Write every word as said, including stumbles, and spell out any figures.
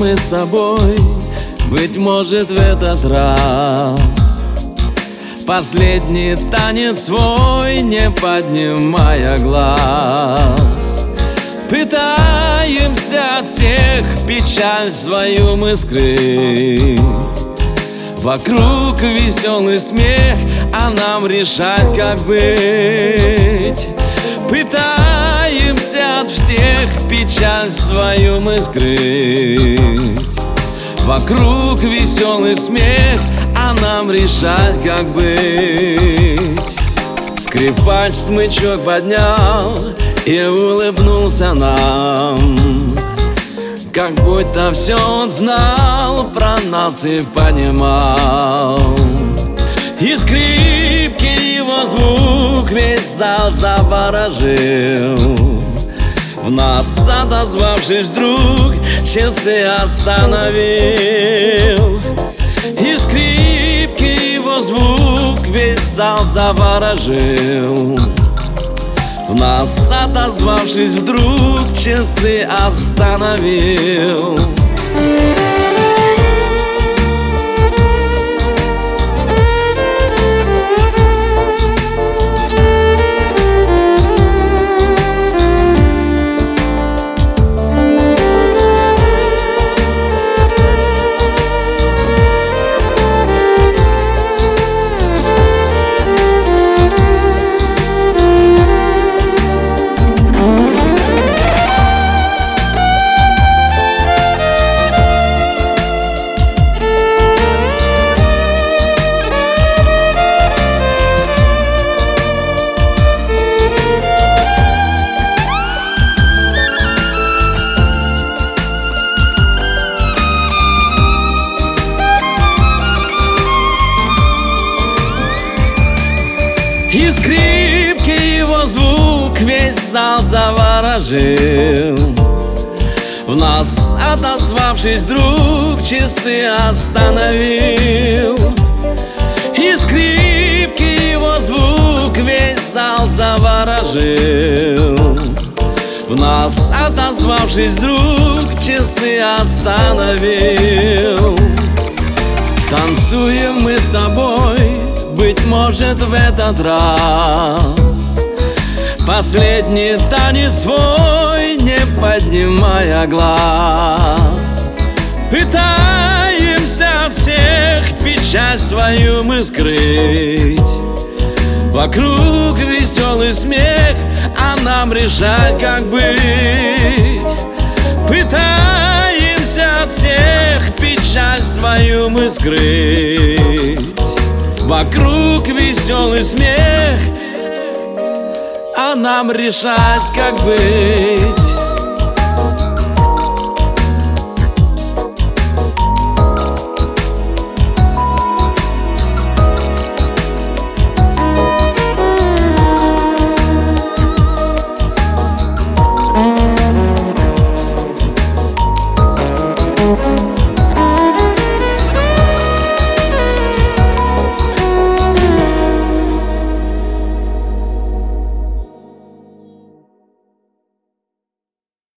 мы с тобой, быть может, в этот раз последний танец свой, не поднимая глаз. Пытаемся от всех печаль свою мы скрыть. Вокруг веселый смех, а нам решать, как быть. Пытаемся от всех печаль свою мы скрыть. Вокруг веселый смех, а нам решать, как быть. Скрипач смычок поднял и улыбнулся нам, как будто все он знал про нас и понимал. И скрипки его звук весь зал заворожил. В нас, отозвавшись вдруг, часы остановил. И скрипки его звук весь зал заворожил. В нас, отозвавшись вдруг, часы остановил. И скрипки его звук весь зал заворожил. В нас, отозвавшись вдруг, часы остановил. И скрипки его звук весь зал заворожил. В нас, отозвавшись вдруг, часы остановил. Танцуем мы с тобой, быть может, в этот раз последний танец свой, не поднимая глаз. Пытаемся от всех печаль свою мы скрыть. Вокруг веселый смех, а нам решать, как быть. Пытаемся от всех печаль свою мы скрыть. Вокруг веселый смех, а нам решать, как быть.